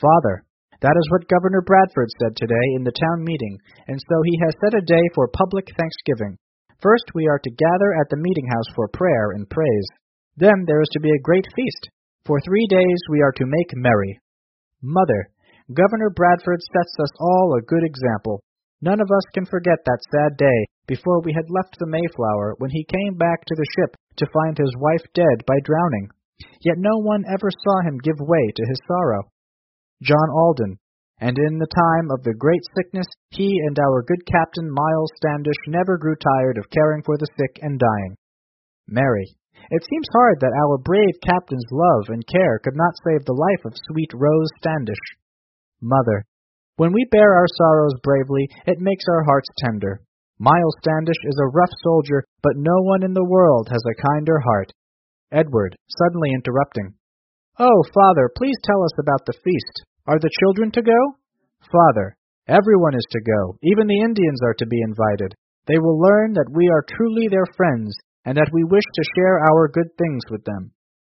Father, that is what Governor Bradford said today in the town meeting, and so he has set a day for public thanksgiving. First we are to gather at the meeting house for prayer and praise. Then there is to be a great feast. For 3 days we are to make merry. Mother, Governor Bradford sets us all a good example. None of us can forget that sad day before we had left the Mayflower when he came back to the ship to find his wife dead by drowning. Yet no one ever saw him give way to his sorrow. John Alden, and in the time of the great sickness, he and our good Captain Miles Standish never grew tired of caring for the sick and dying. Mary, it seems hard that our brave captain's love and care could not save the life of sweet Rose Standish. Mother, when we bear our sorrows bravely, it makes our hearts tender. Miles Standish is a rough soldier, but no one in the world has a kinder heart. Edward, suddenly interrupting. Oh, Father, please tell us about the feast. Are the children to go? Father, everyone is to go. Even the Indians are to be invited. They will learn that we are truly their friends, and that we wish to share our good things with them.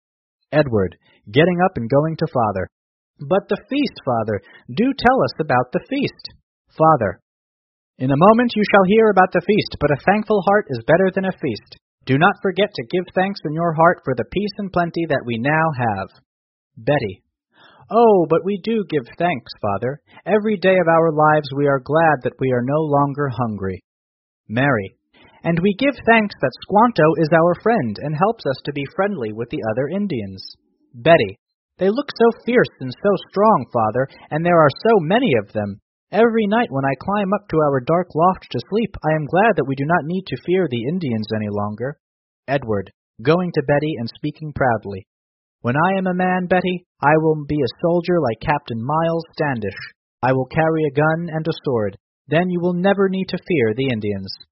Edward, getting up and going to Father. But the feast, Father. Do tell us about the feast. Father, in a moment you shall hear about the feast, but a thankful heart is better than a feast. Do not forget to give thanks in your heart for the peace and plenty that we now have. Betty, oh, but we do give thanks, Father. Every day of our lives we are glad that we are no longer hungry. Mary, and we give thanks that Squanto is our friend and helps us to be friendly with the other Indians. Betty, they look so fierce and so strong, Father, and there are so many of them. Every night when I climb up to our dark loft to sleep, I am glad that we do not need to fear the Indians any longer. Edward, going to Betty and speaking proudly. When I am a man, Betty, I will be a soldier like Captain Miles Standish. I will carry a gun and a sword. Then you will never need to fear the Indians.